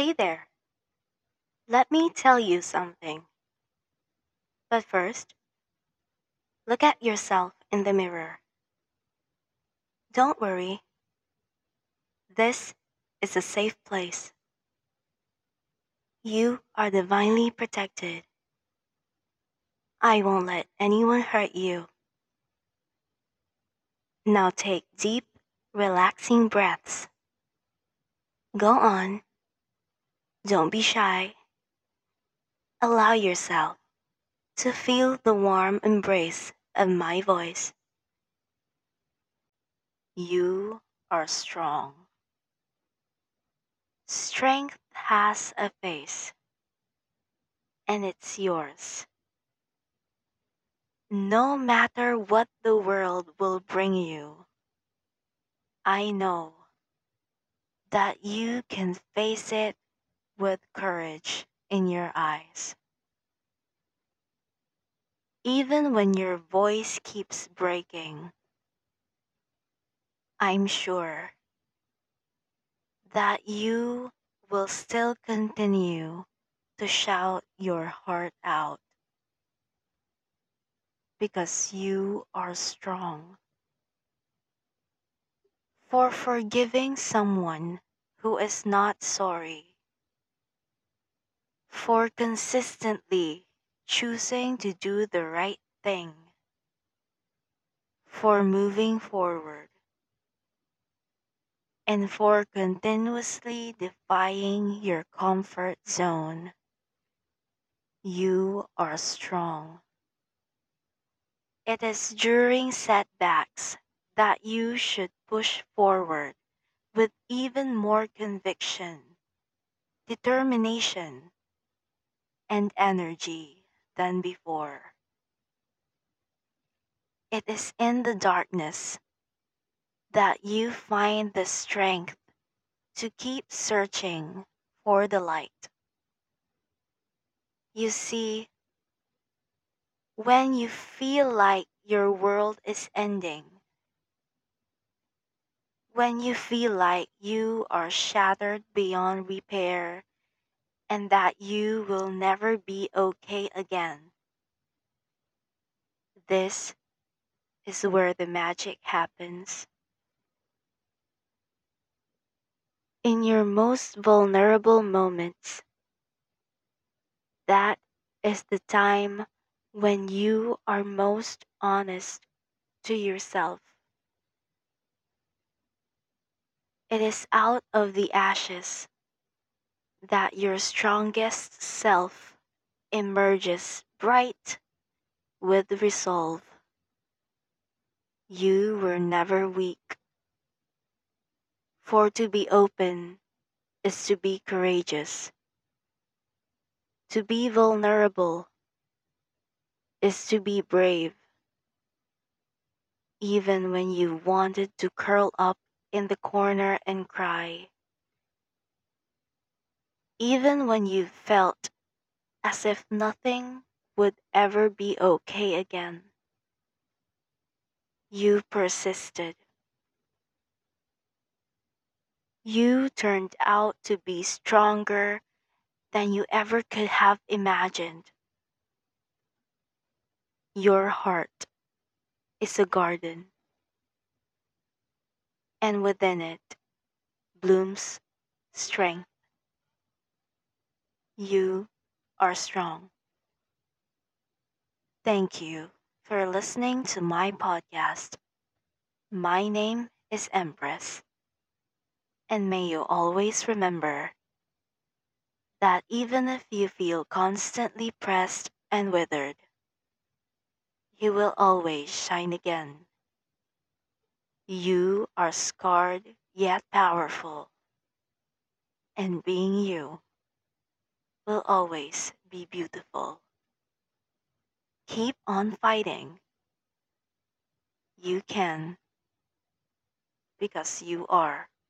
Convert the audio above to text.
Hey there, let me tell you something. But first, look at yourself in the mirror. Don't worry, this is a safe place. You are divinely protected. I won't let anyone hurt you. Now take deep, relaxing breaths. Go on, don't be shy. Allow yourself to feel the warm embrace of my voice. You are strong. Strength has a face, and it's yours. No matter what the world will bring you, I know that you can face it with courage in your eyes. Even when your voice keeps breaking, I'm sure that you will still continue to shout your heart out because you are strong. For forgiving someone who is not sorry, for consistently choosing to do the right thing, for moving forward, and for continuously defying your comfort zone. You are strong. It is during setbacks that you should push forward with even more conviction, determination, and energy than before. It is in the darkness that you find the strength to keep searching for the light. You see, when you feel like your world is ending, when you feel like you are shattered beyond repair and that you will never be okay again, this is where the magic happens. In your most vulnerable moments, that is the time when you are most honest to yourself. It is out of the ashes that your strongest self emerges bright with resolve. You were never weak, for to be open is to be courageous. To be vulnerable is to be brave, even when you wanted to curl up in the corner and cry. Even when you felt as if nothing would ever be okay again. You persisted. You turned out to be stronger than you ever could have imagined. Your heart is a garden, and within it blooms strength. You are strong. Thank you for listening to my podcast. My name is Empress, and may you always remember that even if you feel constantly pressed and withered, you will always shine again. You are scarred yet powerful, and being you will always be beautiful. Keep on fighting. You can, because you are.